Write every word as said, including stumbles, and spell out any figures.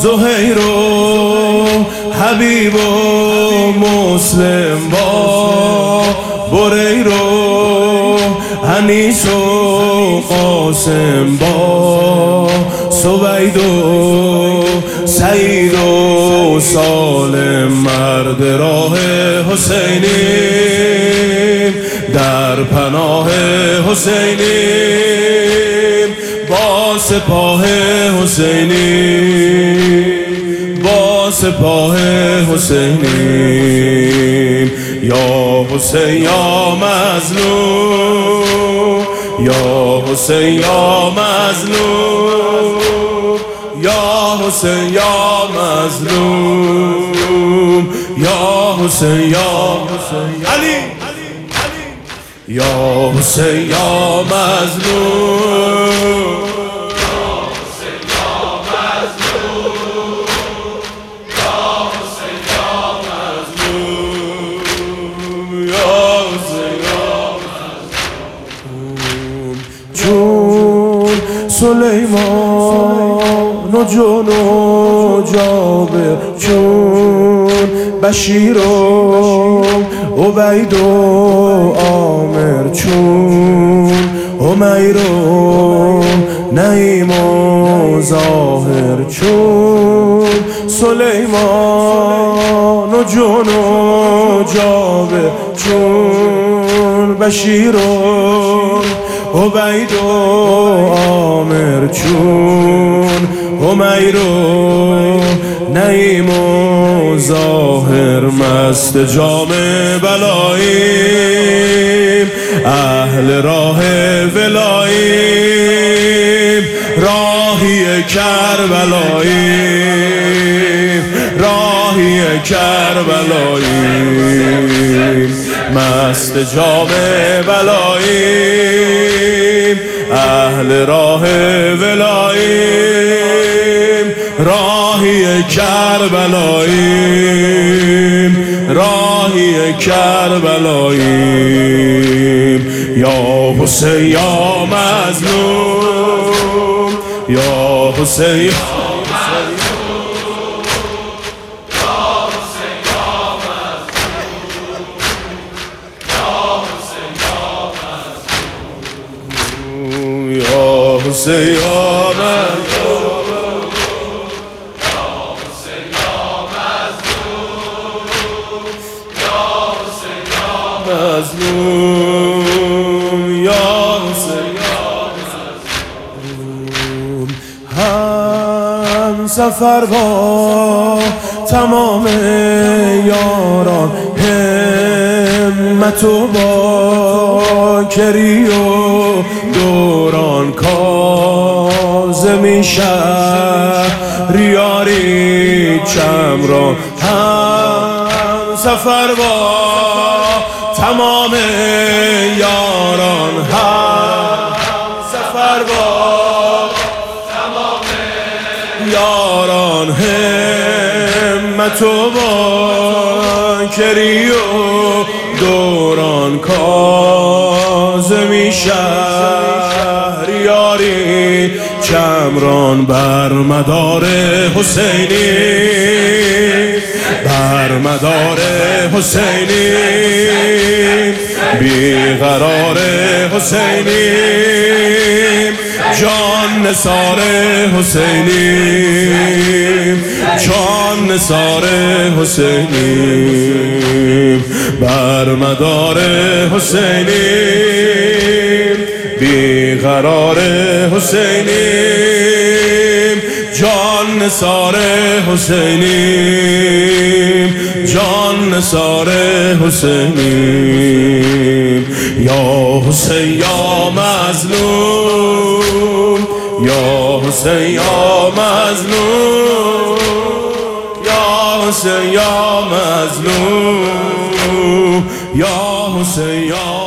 زهیر و حبیب و مسلم با بریر و انیس و قاسم با سوید و سعید و سالم مرد راه حسینی در پناه حسینی با سپاه حسینی با سپاه حسینی یا حسین یا مظلوم یا حسین یا مظلوم یا حسین یا مظلوم یا حسین یا حسین علی یا حسین یا مظلوم سلیمان و جون و جابر چون بشیر و عبید و عامر چون عمیر و نعیم و ظاهر چون سلیمان و جون و جابر چون بشیر و عبید و عامر چون عمیر و نعیم و ظاهر مست جام بلاییم اهل راه ولاییم راهی کربلاییم راهی کربلاییم مست جام بلاییم اهل راه ولاییم راهی کربلاییم راهی کربلاییم یا حسین یا مظلوم یا حسین حسین یا مظلوم یا حسین یا مظلوم یا حسین یا مظلوم یا حسین یا مظلوم هم سفر با تمام یاران همت و با کری و دوران کاظمی شهریاری چمران هم سفر با تمام یاران هم سفر با تمام یاران همت و با کری و دوران کاظمی شهریاری چمران بر مدار حسینی بر مدار حسینی بیقرار حسینی جان نثار حسینی جان نثار حسینی بر مدار حسینی بیقرار حسینی جان نثار حسینی جان نثار حسینی یا حسین یا مظلوم یا حسین یا مظلوم یا حسین یا مظلوم یا حسین یا